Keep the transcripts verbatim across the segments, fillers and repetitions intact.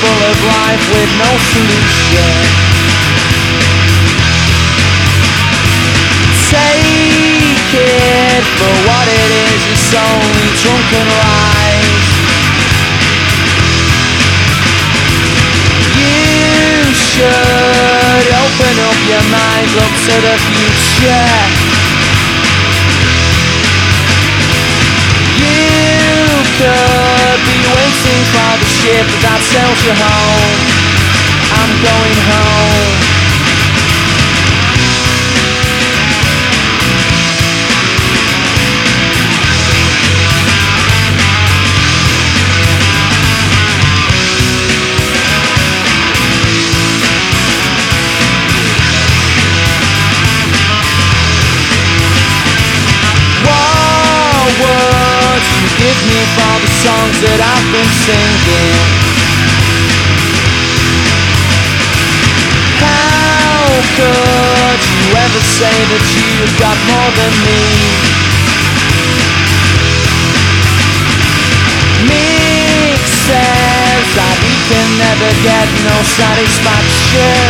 full of life with no solution. Take it for what it is, it's only drunken lies. You should open up your mind, look to the future. You could be waiting for the ship that sails you home. I'm going home. Give me for the songs that I've been singing. How could you ever say that you've got more than me? Mick says that he can never get no satisfaction.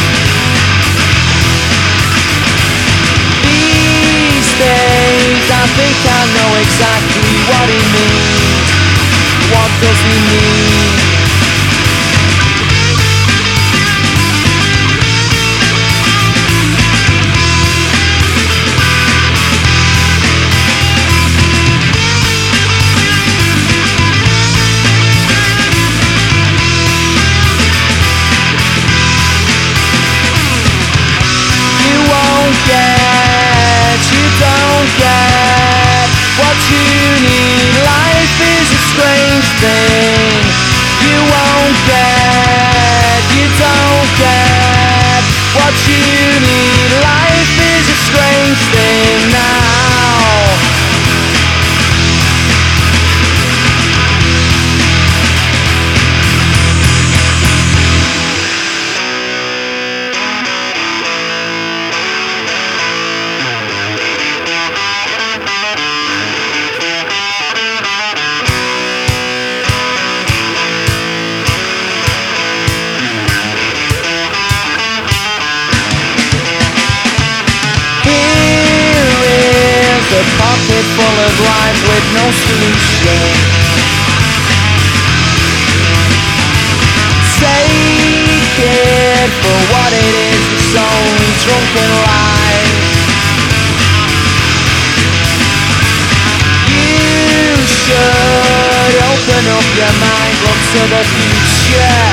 These days I think I know exactly what he means. What does he mean? You won't get, you don't get what you need. Life is a strange thing. You won't get, you don't get what you need. Life is a strange thing now. A pocket full of life with no solution. Take it for what it is, it's only drunken lies. You should open up your mind, look to the future.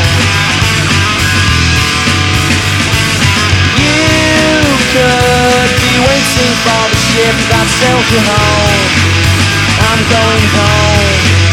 You could be waiting for the ship that sails you home. I'm going home.